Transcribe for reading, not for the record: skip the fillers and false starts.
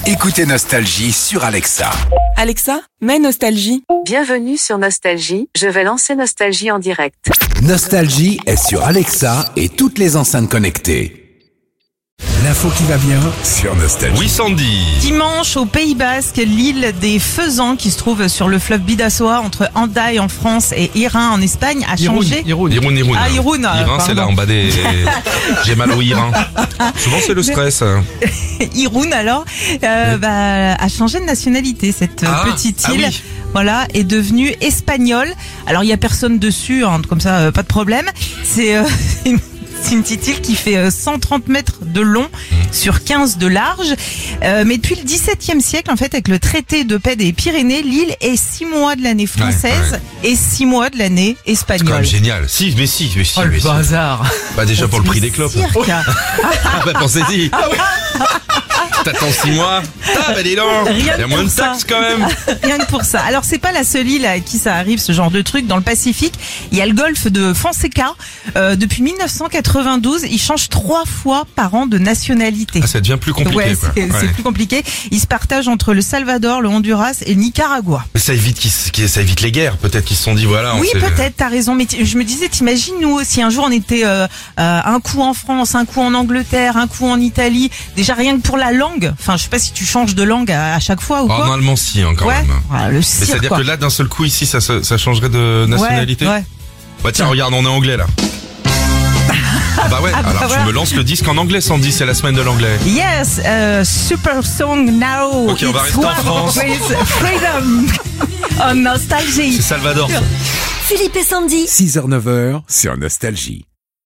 Écoutez Nostalgie sur Alexa. Alexa, mets Nostalgie. Bienvenue sur Nostalgie, je vais lancer Nostalgie en direct. Nostalgie est sur Alexa et toutes les enceintes connectées. L'info qui va bien sur Nostalgie. Oui, Sandy. Dimanche, au Pays Basque, l'île des Faisans, qui se trouve sur le fleuve Bidassoa, entre Hendaye en France et Irin en Espagne, a changé. Irun. Ah, Irun. Irin, c'est là en bas des... J'ai mal au Irin. Souvent, c'est le stress. Irun, alors, a changé de nationalité, cette petite île. Oui. Voilà, est devenue espagnole. Alors, il y a personne dessus, hein, comme ça, pas de problème. C'est une petite île qui fait 130 mètres de long sur 15 de large. Mais depuis le XVIIe siècle, en fait, avec le traité de paix des Pyrénées, l'île est 6 mois de l'année française et 6 mois de l'année C'est quand même espagnole. génial. Si. Oh, le bazar. Bah, déjà pour le prix des clopes. Cirque. Ah, bah, pensez-y. T'attends 6 mois. Ah, bah, dis donc. Rien Il y a que moins pour de ça. taxes quand même. Rien que pour ça. Alors, c'est pas la seule île à qui ça arrive, ce genre de truc. Dans le Pacifique, il y a le golfe de Fonseca. Depuis 1992, il change 3 fois par an de nationalité. Ah, ça devient plus compliqué, Ouais, quoi. c'est plus compliqué. Ils se partagent entre le Salvador, le Honduras et le Nicaragua. Mais ça évite les guerres. Peut-être qu'ils se sont dit, voilà. Oui, peut-être, t'as raison. Mais je me disais, t'imagines, nous, si un jour on était un coup en France, un coup en Angleterre, un coup en Italie, déjà rien que pour la langue. Enfin, je sais pas si tu changes de langue à chaque fois ou quoi. Normalement, si, hein, quand Ouais, même. voilà, le Mais cirque, c'est-à-dire quoi. que là, d'un seul coup, ici, ça changerait de nationalité? Ouais. Bah tiens, regarde, on est anglais là. Ah bah ouais, alors voilà. tu me lances le disque en anglais, Sandy, c'est la semaine de l'anglais. Yes, super song now. Ok, on va It's rester en one France. with freedom. On nostalgie. C'est Salvador. Philippe et Sandy. 6h-9h sur Nostalgie.